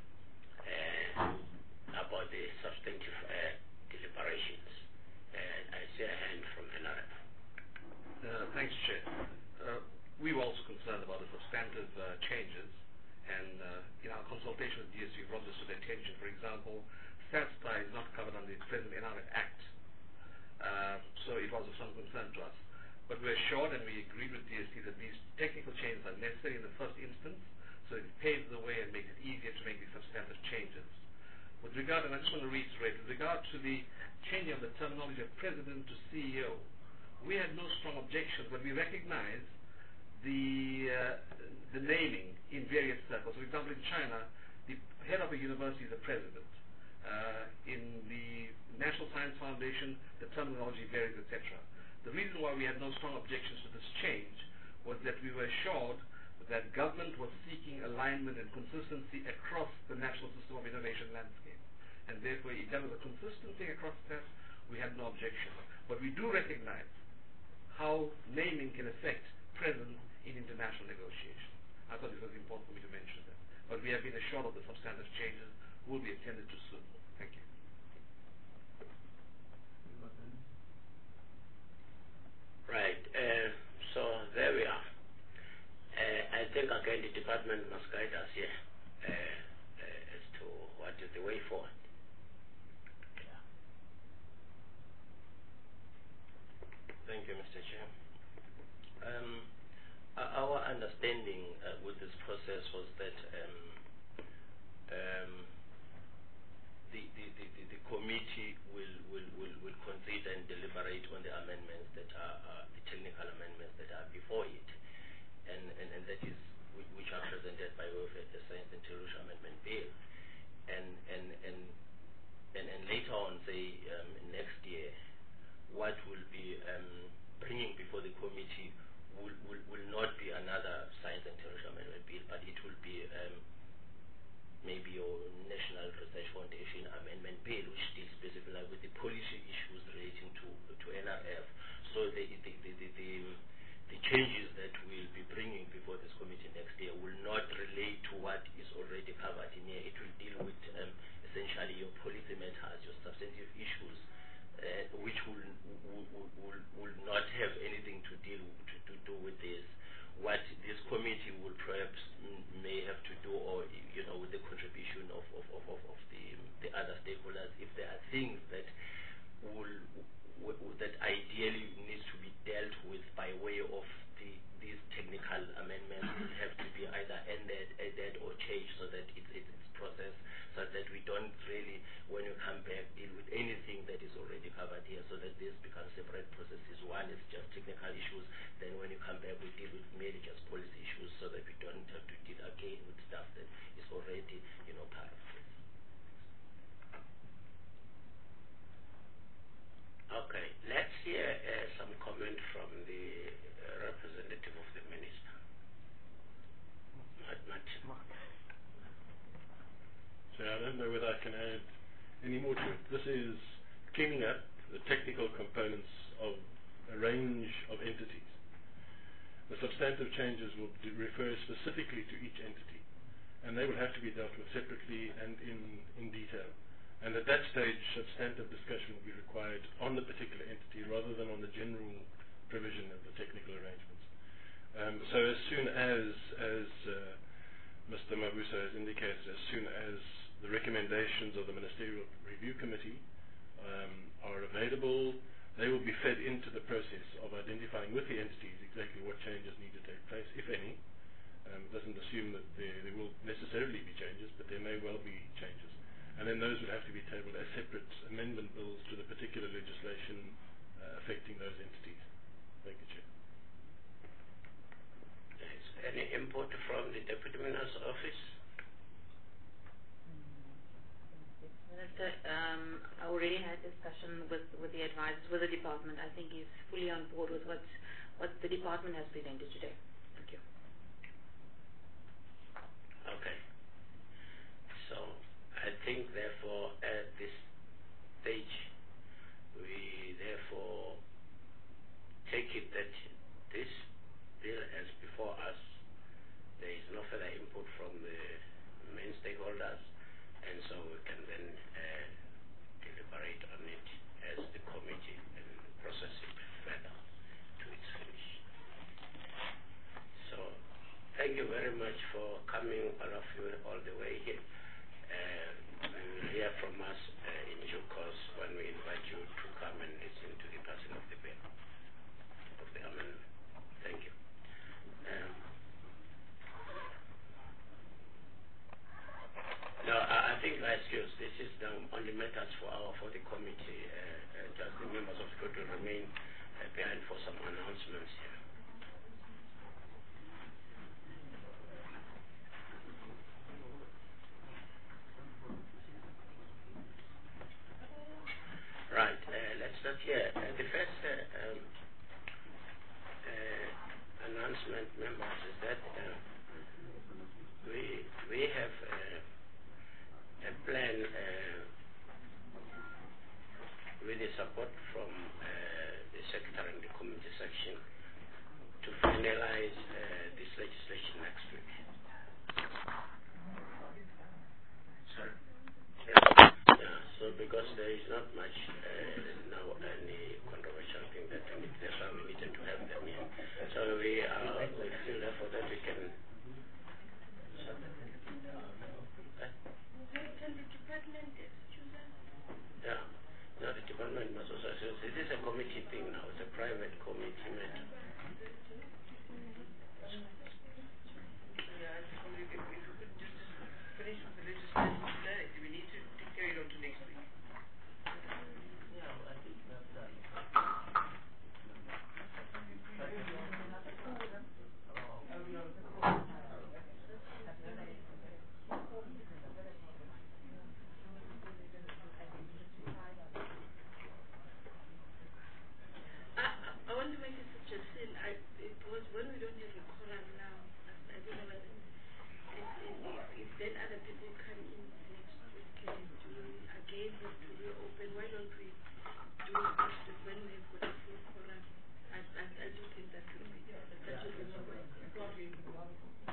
uh, about the substantive uh, deliberations? Uh, I see a hand from N R F. Uh, thanks, Chair. Uh, we were also concerned about the substantive uh, changes, and uh, in our consultation with D S C, we brought this to their attention. For example, SATSTA is not covered under the present N R F Act, uh, so it was of some concern to us. But we're assured, and we agreed with D S C, that these technical changes are necessary in the first instance, so it paves the way and makes it easier to make these substantive changes. With regard, and I just want to reiterate, with regard to the changing of the terminology of President to C E O, we had no strong objections, but we recognize the, uh, the naming in various circles. For example, in China, the head of a university is a president. Uh, in the National Science Foundation, the terminology varies, et cetera. The reason why we had no strong objections to this change was that we were assured that government was seeking alignment and consistency across the national system of innovation landscape. And therefore, if there was a consistent thing across that, we had no objection. But we do recognize how naming can affect presence in international negotiations. I thought it was important for me to mention that. But we have been assured of the substantive changes will be attended to soon. Thank you. Right. Uh, so there we are. Uh, I think again the department must guide us here uh, uh, as to what is the way forward. Thank you, Mister Chair. Um, our understanding uh, with this process was that um, um, the, the, the, the, the committee will, will, will, will consider and deliberate on the amendments that are, uh, the technical amendments that are before it, and, and, and that is which are presented by way of a Science and Technology Amendment Bill. And, and, and, and, and later on, say um, next year, what will be um, bringing before the committee will, will, will not be another Science and Technology Amendment Bill, but it will be um, maybe your National Research Foundation Amendment Bill, which deals specifically with the policy issues relating to, to N R F. So the, the, the, the, the, the changes that we'll be bringing before this committee next year will not relate to what is already covered in here. It will deal with um, essentially your policy matters, your substantive issues, Uh, which will, will, will, will not have anything to deal to, to do with this. What this committee will perhaps m may have to do, or you know, with the contribution of, of, of, of, of the, the other stakeholders, if there are things that will w that ideally needs to be dealt with by way of the these technical amendments will have to be either ended, added, or changed so that it, it, it's processed, so that we don't really, when you come back, deal with anything that is already covered here, so that this becomes separate processes. One is just technical issues, then when you come back, we deal with merely just policy issues, so that we don't have to deal again with stuff that is already, you know, part of this. Okay, let's hear uh, from the uh, representative of the minister. So I don't know whether I can add any more to it. This is cleaning up the technical components of a range of entities. The substantive changes will do refer specifically to each entity, and they will have to be dealt with separately and in, in detail. And at that stage, substantive discussion will be required on the particular entity rather than on the general provision of the technical arrangements. Um, so as soon as, as uh, Mister Mabuza has indicated, as soon as the recommendations of the Ministerial Review Committee um, are available, they will be fed into the process of identifying with the entities exactly what changes need to take place, if any. Um, it doesn't assume that there, there will necessarily be changes, but there may well be changes. And then those would have to be tabled as separate amendment bills to the particular legislation uh, affecting those entities. Thank you, Chair. Is any input from the Deputy Minister's office? Minister, um, I already had discussion with, with the advisors, with the department. I think he's fully on board with what, what the department has presented today. Thank you. Okay. So I think, therefore, at this stage, we therefore take it that this bill as before us, there is no further input from the main stakeholders, and so we can then uh, deliberate on it as the committee and process it further to its finish. So thank you very much for coming, all of you, all the way here. Uh, you will hear from us uh, in due course when we invite you to come and listen to the passing of the bill, of the amendment. Thank you. Um, No, I, I think, excuse, this is the only matters for our for the committee. Uh, uh, just the members of the court will remain uh, behind for some announcements here. Right, uh, let's start here. Uh, the first uh, um, uh, announcement, members, is that uh, we we have. Uh, a plan uh, with the support from uh, the Secretary in the Committee section to finalize uh, this legislation next week. Sorry? Yeah. Yeah, so because there is not much uh, now any controversial thing that we need, that's why we needed to have them here. So we, uh, we feel therefore that we can. Yeah, no, the department must also assess. It is a committee thing now. It's a private committee matter. Yeah, I just wonder if, if we could just finish with the legislation today. Do we need to, to carry it on to next week? Yeah, I think that's done. I want to make a suggestion. I, it was when we don't have a quorum now, I, I don't know whether if, if, if then other people come in next week, and do we again have to reopen? Why don't we do it when we've got a full quorum? I, I, I do think that would be that would be more work.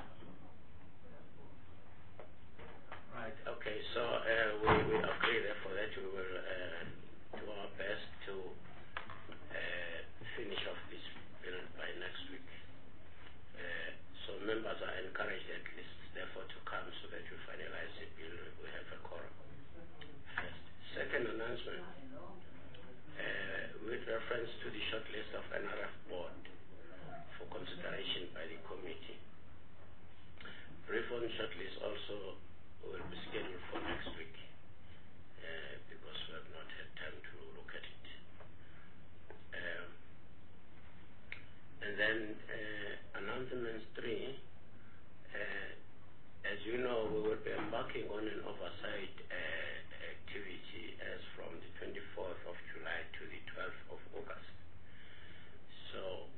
Right, okay, so uh, we, we agree therefore that we will uh, do our best to uh, finish off this bill by next week. Uh, so members are encouraged at least therefore to come so that we finalize the bill, we have a quorum. First. Second announcement, uh, with reference to the shortlist of N R F board for consideration by the committee. Brief on shortlist also will be scheduled for next week uh, because we have not had time to look at it. Um, and then uh, announcements three, uh, as you know, we will be embarking on an oversight uh, activity as from the twenty-fourth of July to the twelfth of August. So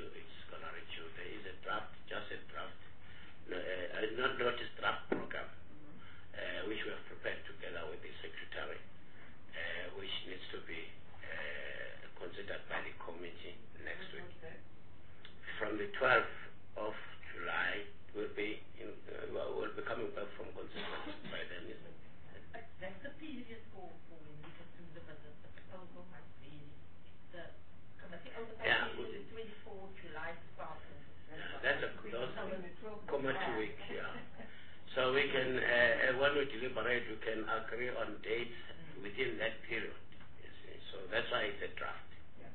reach you. It's going to reach you. There is a draft, just a draft, no, uh, not notice draft program, uh, which we have prepared together with the secretary, uh, which needs to be uh, considered by the committee next week. From the twelfth of July, we'll be in, uh, we'll be coming back from consistency by then, isn't it? That's the period for, for when we can do the visit. The proposal must be the committee oversight Yeah, period is twenty-fourth July to start. Yeah, that's a those committee week, yeah. So we can, uh, uh, when we deliberate, we can agree on dates within that period. You see. So that's why it's a draft.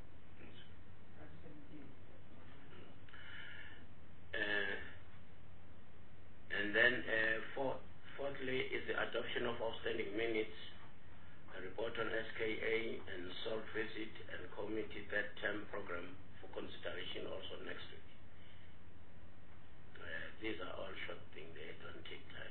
Uh, and then uh, four, fourthly is the adoption of outstanding minutes, a report on S K A and salt visit and committee that term program for consideration also next week. Uh, these are all short things, they don't take time.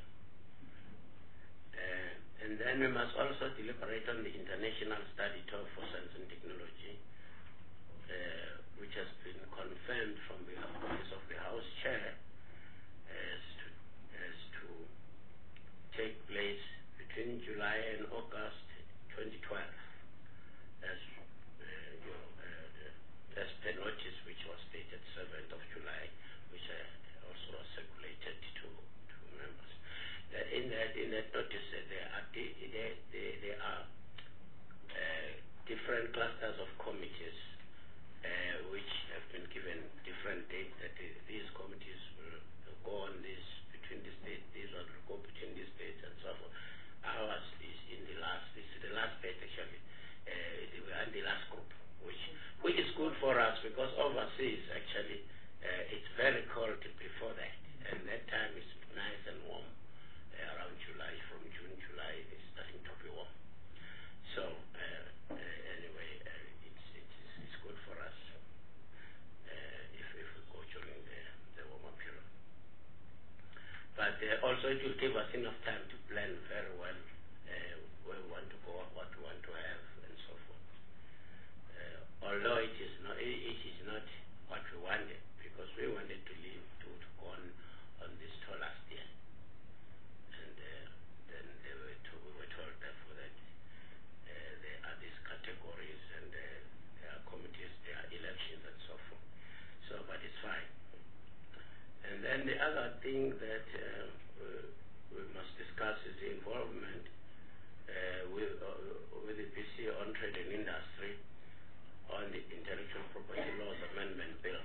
Uh, and then we must also deliberate on the international study tour for science and technology, uh, which has been confirmed from the office of the House Chair as to, as to take place between July and August twenty twelve, as, uh, you know, uh, as per notice which was dated seventh of July, which uh, also was circulated to, to members. Uh, in, that, in that notice, uh, there are, di there, there, there are uh, different clusters of committees Uh, which have been given different dates that uh, these committees will go on this between this date, these ones will go between this date and so forth. Ours is in the last, this is the last date actually. Uh, we are in the last group, which which is good for us because overseas actually uh, it's very cold before that, and that time is nice and warm uh, around July. From June, July it's starting to be warm. So uh, uh, anyway. Uh, good for us uh, if, if we go during the, the warmer period. But uh, also it will give us enough time to plan very well uh, where we want to go, what we want to have, and so forth. Uh, although it is not, it, it is not what we wanted, because we wanted to leave to, to go on, on this tour last year. And uh, then they were to, we were told therefore that uh, there are these categories and uh, committees, there are elections and so forth. So, but it's fine. And then the other thing that uh, we, we must discuss is the involvement uh, with, uh, with the P C on trade and industry on the Intellectual Property Laws Amendment Bill.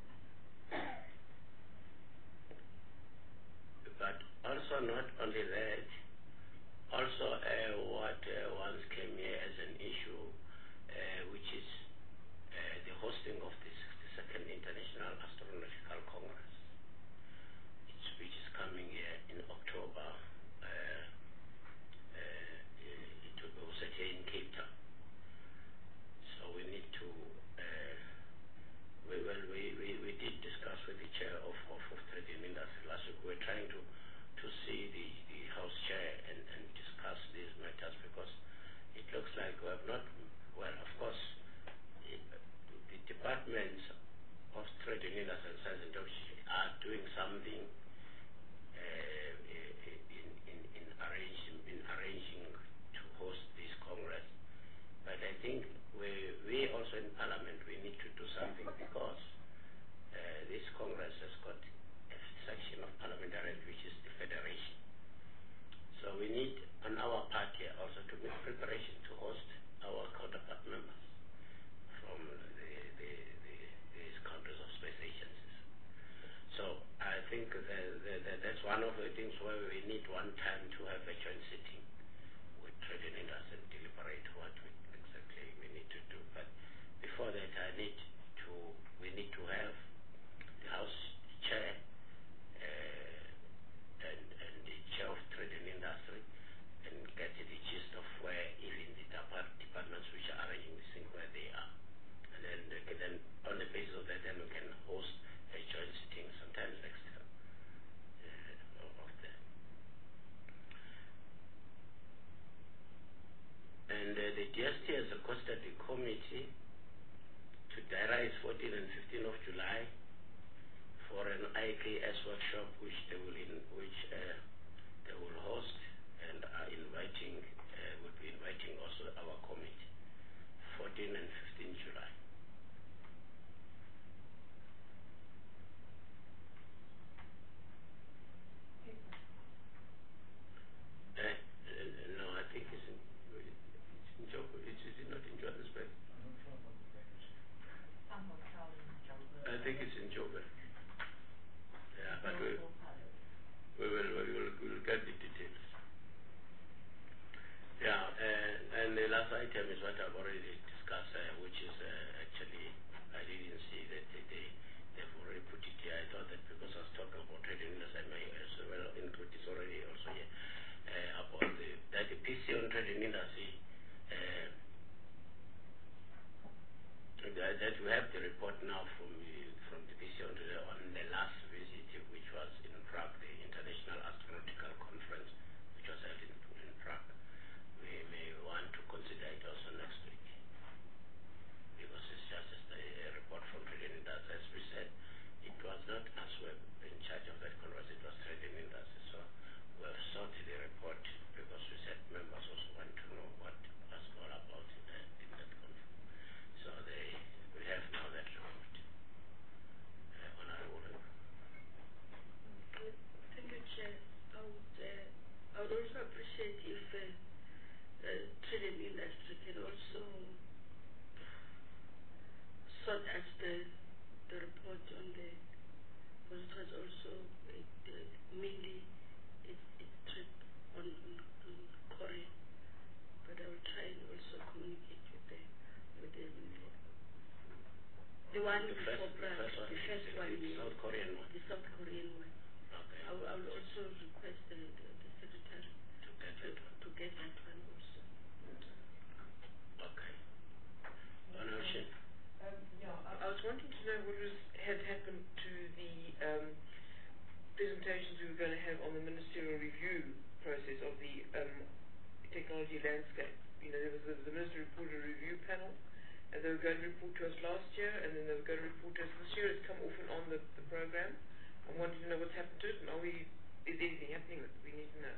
But also not only that, also uh, what uh, once came here as an issue, uh, which is Uh, the hosting of the sixty-second International Astrological Congress, which, which is coming here in October. Uh, uh, it will be also here in Cape Town. So we need to, uh, we, well, we, we, we did discuss with the chair of, of, of Trade and Industry last week. We were trying to, to see the, the House chair and, and discuss these matters because it looks like we have not, well, of course, departments of trade and industry and science and technology are doing something uh, in, in, in, arranging, in arranging to host this Congress. But I think we, we also in Parliament, we need to do something because uh, this Congress has got a section of parliamentarians which is the Federation. So we need on our part here also to make preparation to host our counterpart members from the, the, the, these countries of space agencies. So I think that, that that's one of the things where we need one time to have a joint sitting with trade and industry and deliberate what we exactly we need to do. But before that, I need to we need to have the House chair uh, and, and the chair of trade and industry and get the gist of where even the departments which are arranging this thing where they are. And then, then on the basis of that, then we can host a joint sitting sometimes next year uh, of that. And uh, the D S T has requested the committee to Daira is fourteen and fifteen of July for an I K S workshop which they will in, which uh, they will host and are inviting uh, will be inviting also our committee. fourteen and fifteen July. Uh, uh, no, I think it's in, it's in Joburg. It's, is it not in Johannesburg? I think it's in Joburg. Yeah, but we, we will we will we will get the details. Yeah, uh, and the last item is what I've already discussed, uh, which is uh, actually I didn't see that they, they they've already put it here. I thought that because I was talking about trade unions, I may as well include this already also here uh, about the that the P C on trade and industry. Uh, that, that we have the report now from the from the P C on the, on the last visit, which was in Prague, the International Astronautical Conference, which was held in, in Prague. We may want to consider it also next week, because it's just a, a report from trade and industry. As we said, it was not us who were in charge of that conference, it was trade and industry. So we have sought the report because we said members also want to know what was all about in, the, in that conference. So they, we have now that report. Uh, Honorable. Thank you, Chair. I would, uh, I would also appreciate if uh, uh, trade and industry can also sort as the the report on the, because it was also uh, uh, mainly it, it trade on, on, on Korea, but I will try and also communicate with the with the the one The before first, the Prague, first one, the first the, one, the yes, South Korean one. the South Korean one. Okay. I will, I will also request the, the, the secretary To get to, that one. to get that one also. Okay. Honorable Shin. Um, yeah, I, I was wanting to know what was, had happened to the um, presentations we were going to have on the ministerial review process of the um, technology landscape. You know, there was the, the Minister reported a review panel, and they were going to report to us last year, and then they were going to report to us this year. It's come off and on the, the program. I wanted to know what's happened to it, and are we, is anything happening that we need to know?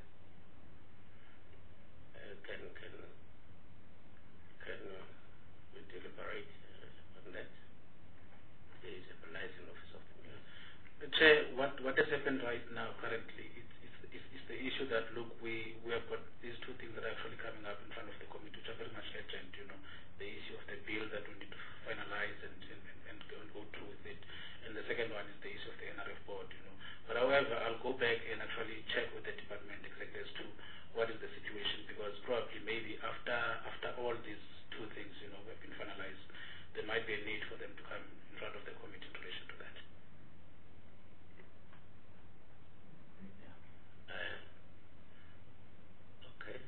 Uh, can can can uh, we deliberate uh, on that? There is a liaison office of the minister. Chair, what what has happened right now currently is it's, it's, it's the issue that look we we have got these two things that are actually coming up in front of the committee, which are very much urgent. You know, the issue of the bill that we need to finalize and and, and, and go through with it, and the second one is the issue of the N R F board. You know, but however, I'll go back and actually check with the department exactly as to what is the situation, because probably maybe after after all these two things, you know, have been finalized, there might be a need for them to come in front of the committee in relation to that. Uh, okay.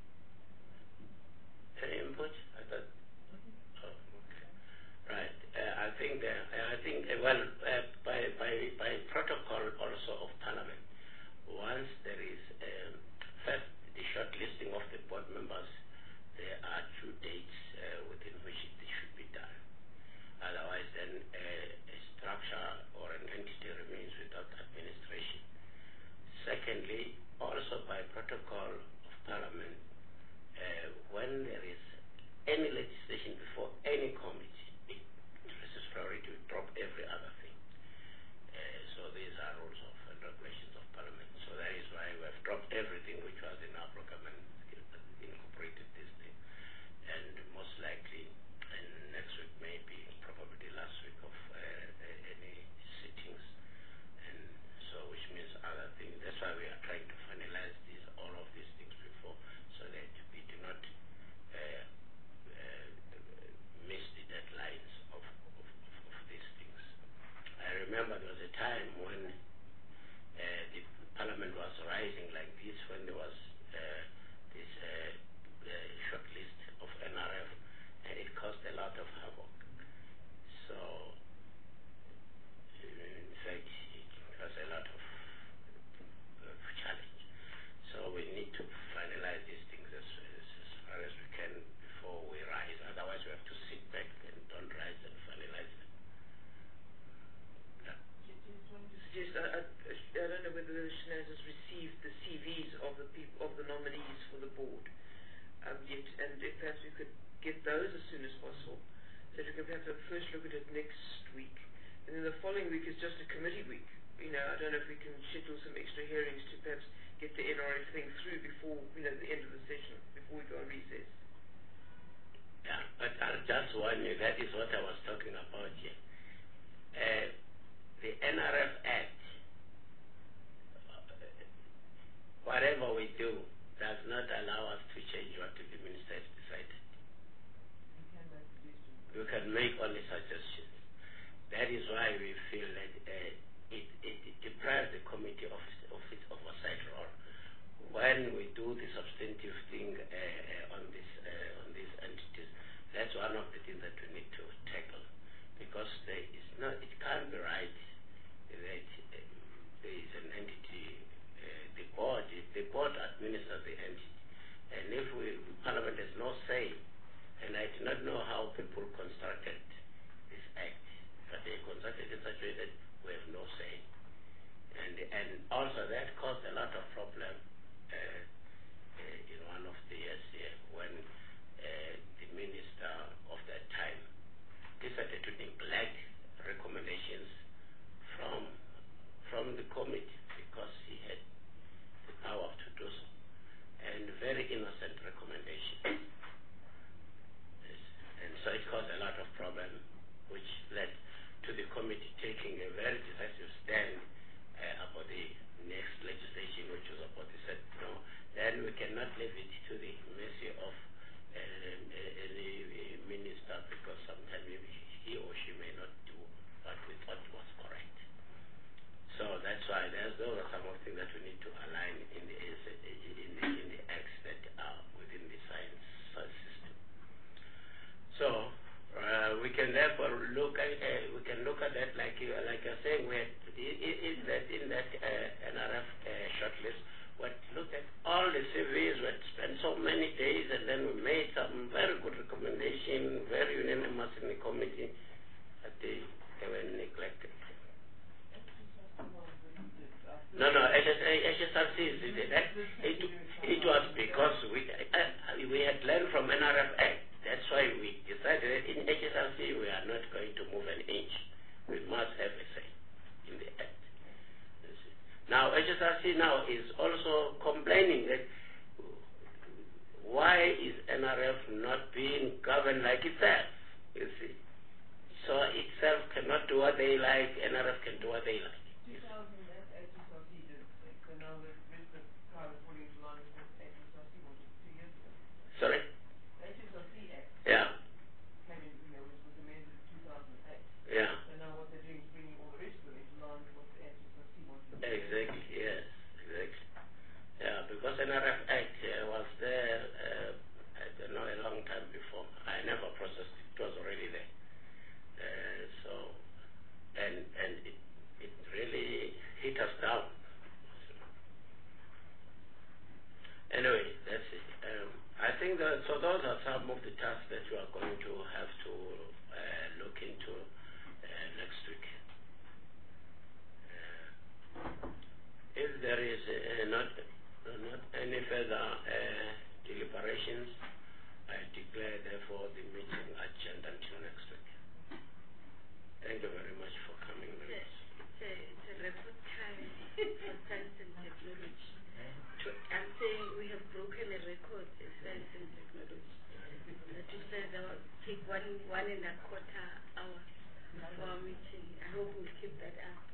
Any input? I thought. Oh, okay. Right. Uh, I think. Uh, I think. Uh, well, uh, by by by protocol also of Parliament, once there is um, first the shortlisting of the board members, there are two dates uh, within which it should be done. Otherwise, then uh, a structure or an entity remains without administration. Secondly, also by protocol of Parliament, uh, when there is any legislation before any committee, it receives priority to drop every other thing. Uh, so these are rules of and regulations of Parliament. So that is why we have dropped everything which was in our program and incorporated this thing. And most likely, and next week may be probably the last week of uh, uh, any sittings. And so which means other things. That's why we are trying to finalize these, all of these things before, so that we do not uh, uh, miss the deadlines of, of, of, of these things. I remember there was a time when uh, the Parliament was rising like this, when there was uh, this uh, uh, short list of N R F, and it caused a lot of havoc. So, in fact, it was a lot of challenge. So we need to finalize these things as, as, as far as we can before we rise. Otherwise, we have to sit back and don't rise and finalize yet, and if perhaps we could get those as soon as possible, so that we can perhaps have a first look at it next week. And then the following week is just a committee week. You know, I don't know if we can schedule some extra hearings to perhaps get the N R F thing through before, you know, the end of the session, before we go on recess. Yeah, but I'll just warn you, that is what I was talking about here. Uh, the N R F Act, whatever we do, does not allow us to change what the minister has decided. We can make only suggestions. That is why we feel that uh, it, it, it deprives the committee of, of its oversight role. When we do the substantive thing uh, uh, on, this, uh, on these entities, that's one of the things that we need to tackle. Because there is not, it can't be right that um, there is an entity, uh, the board, the board administers the entity. And if we, Parliament has no say, and I do not know how people constructed this act, but they constructed it in such a way that we have no say. And, and also that caused a lot of problem uh, uh, in one of the years here when uh, the minister of that time decided to neglect recommendations from from the committee because he had the power to do so, and very innocent recommendations. Yes. And so it caused a lot of problem, which led to the committee taking a very decisive stand uh, about the next legislation, which was about the set. You know, then we cannot leave it to the mercy of uh, any minister, because sometimes he or she may not do what we thought was correct. So that's why there's, those are some of the things that we need to align in the in the, in the acts that are within the science, science system. So uh, we can therefore look at uh, we can look at that like you like you're saying. We had, in that in that uh, N R F uh, shortlist, we looked at all the C Vs. We had spent so many days, and then we made some very good recommendation, very unanimous in the committee, but they they were neglected. No, no, H S R C did that. It, it was because we uh, we had learned from N R F Act. That's why we decided that in H S R C we are not going to move an inch. We must have a say in the Act. Now H S R C now is also complaining that why is N R F not being governed like itself? You see, so itself cannot do what they like. N R F can do what they like. Sorry? Yeah. Yeah. Exactly, yes, exactly. Yeah, because N R F Act uh, was there, uh, I don't know, a long time before. I never processed it, it was already there. Uh, so, and and it, it really hit us down. Anyway, that's it. Um, I think that, so those are some of the tasks that we are going to have to uh, look into uh, next week. Uh, if there is uh, not, uh, not any further uh, deliberations, I declare therefore the meeting adjourned until next week. Thank you very much for coming. It's a, it's a, it's a record time for science and technology. I'm saying we have broken a record in science and technology. That you said that will take one, one and a quarter hour for our meeting. I hope we'll keep that up.